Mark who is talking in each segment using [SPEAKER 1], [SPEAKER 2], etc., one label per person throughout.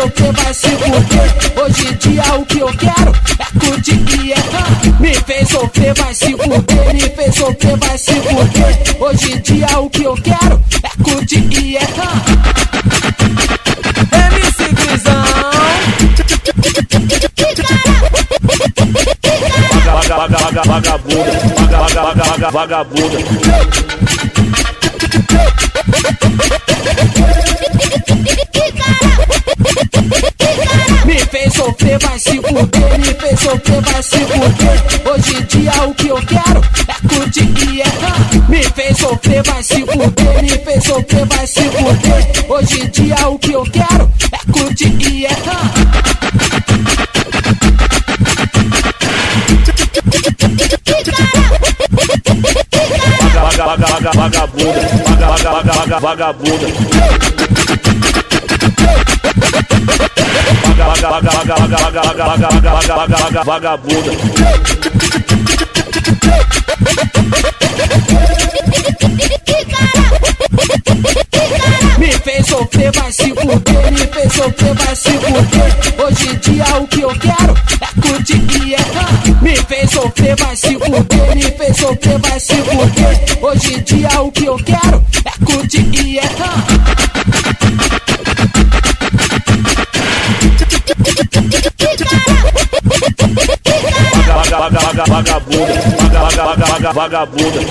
[SPEAKER 1] sofrer, vai se fuder. Hoje em dia o que eu quero é curtir e errar. Me fez sofrer, vai se fuder. Me fez sofrer, vai se fuder. Hoje em dia o que eu quero é curtir e errar. MC Grisão.
[SPEAKER 2] Vagabunda, vagabunda.
[SPEAKER 1] Me fez sofrer, vai se fuder. Me fez sofrer, vai se fuder. Hoje em dia o que eu quero é curtir e errar. Me fez sofrer, vai se fuder. Me fez sofrer, vai se fuder. Hoje em dia o que eu quero é curtir e errar.
[SPEAKER 2] Vagabunda, vagabunda. Vagabunda.
[SPEAKER 1] Me fez sofrer, vai se fuder. Me fez sofrer, vai se fuder. Hoje em dia o que eu quero é curtir e errar. Me fez sofrer, vai se fuder. Me fez sofrer, vai se fuder. Hoje em dia o que eu quero é curtir e errar.
[SPEAKER 2] Vagabunda, vagabunda.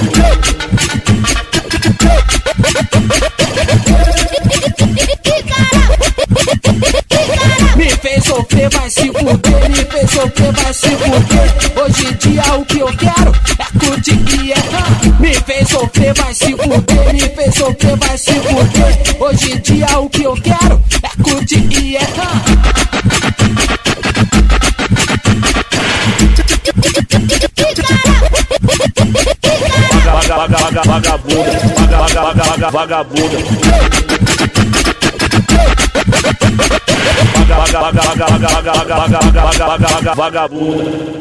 [SPEAKER 1] Me fez sofrer, vai se fuder. Me fez sofrer, vai se fuder. Hoje em dia o que eu quero é curtir e errar. Me fez sofrer, vai se fuder. Me fez sofrer, vai se fuder. Hoje em dia o que eu quero é curtir e errar.
[SPEAKER 2] Vagabunda, vagabunda. Vagabunda.